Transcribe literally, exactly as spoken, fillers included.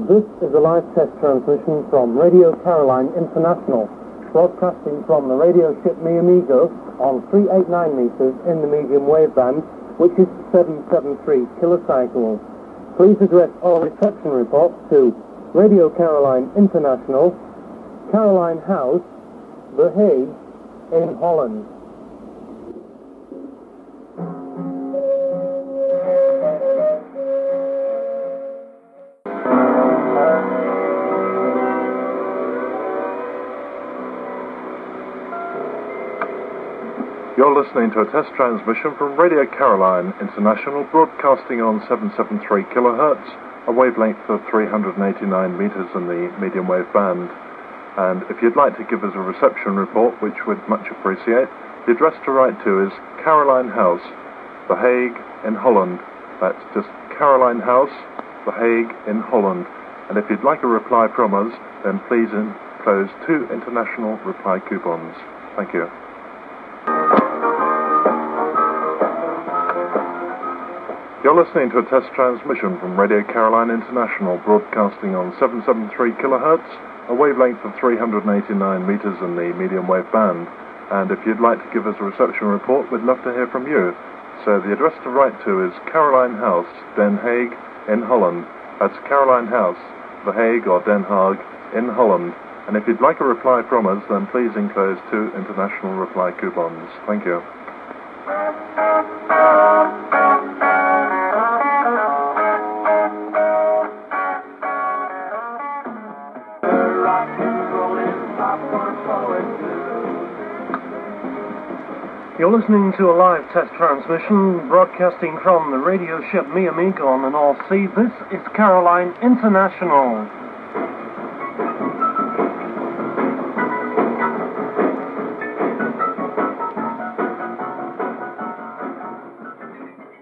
This is a live test transmission from Radio Caroline International, broadcasting from the radio ship Mi Amigo on three eighty-nine meters in the medium wave band, which is seven seventy-three kilocycles. Please address all reception reports to Radio Caroline International, Caroline House, The Hague, in Holland. You're listening to a test transmission from Radio Caroline International, broadcasting on seven seventy-three kilohertz, a wavelength of three hundred eighty-nine meters in the medium wave band. And if you'd like to give us a reception report, which we'd much appreciate, the address to write to is Caroline House, The Hague, in Holland. That's just Caroline House, The Hague, in Holland. And if you'd like a reply from us, then please enclose two international reply coupons. Thank you. You're listening to a test transmission from Radio Caroline International, broadcasting on seven seventy-three kilohertz, a wavelength of three hundred eighty-nine meters in the medium wave band. And if you'd like to give us a reception report, we'd love to hear from you. So the address to write to is Caroline House, Den Haag, in Holland. That's Caroline House, The Hague or Den Haag, in Holland. And if you'd like a reply from us, then please enclose two international reply coupons. Thank you. You're listening to a live test transmission broadcasting from the radio ship Mi Amigo on the North Sea. This is Caroline International.